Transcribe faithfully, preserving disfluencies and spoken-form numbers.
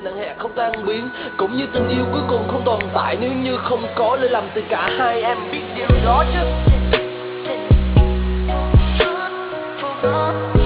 nặng hẹn không tan biến, cũng như tình yêu cuối cùng không tồn tại nếu như không có lỗi lầm từ cả hai. Em biết điều đó chứ.